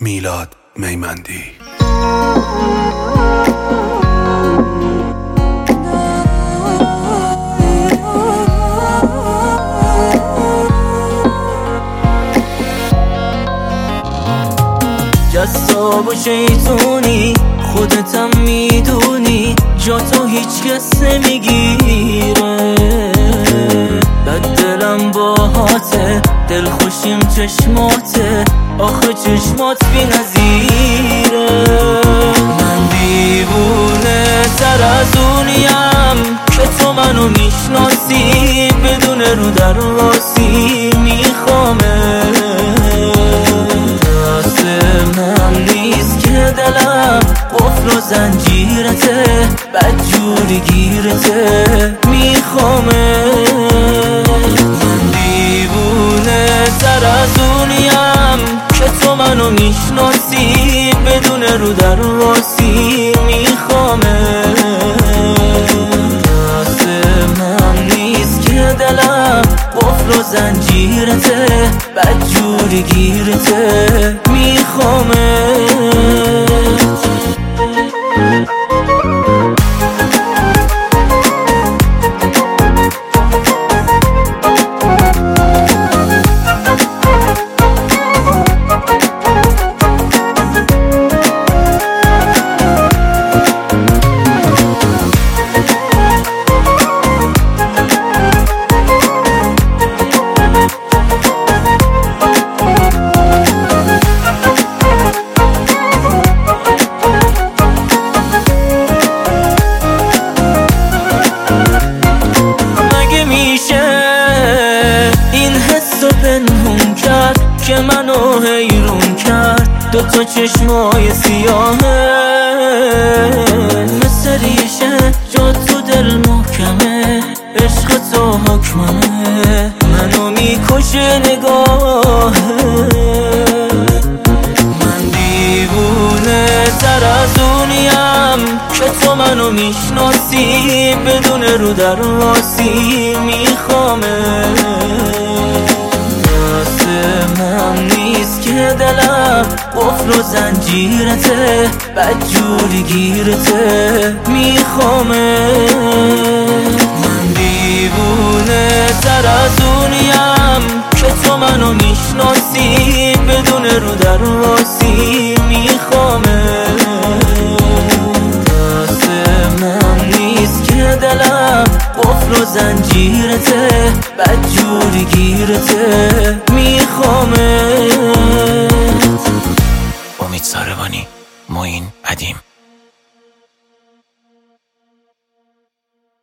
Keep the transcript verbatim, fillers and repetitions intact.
میلاد میمندی. جذاب و شیطونی خودتم میدونی، جا تو هیچ کس نمیگیره. بد دلم باهاته، دل خوشیم چشماته، آخه چشمات بی نظیره. من دیوونه تر از اونیم که تو منو میشناسی، بدون رو در راسی میخوامه. دست من نیست که دلم قفل و زنجیرته، بدجوری گیرته میخوامه. من دیوونه تر از اونیم که تو منو میشناسی، بدون رو در راسی میخوامه. دست من نیست که دلم قفل و زنجیرته، بدجوری گیرته میخوامه. پنهون کرد که منو حیرون کرد، دوتا چشمای سیاهه مثل ریشه، جا تو دل محکمه، عشق تو حکمه، منو میکشه نگاهه. من دیوونه تر از اونیم که تو منو میشناسی، بدون رو در راسی میخوامه. من نیست که دلم قفل و زنجیرته، بدجوری گیرته میخوامه. من دیوونه تر از اونیم که تو منو میشناسی، بدون رو در راسی میخوامه. دست من نیست که دلم قفل و زنجیرته، بدجوری گیرته میخوامه. امید ساربانی، معین ادیم.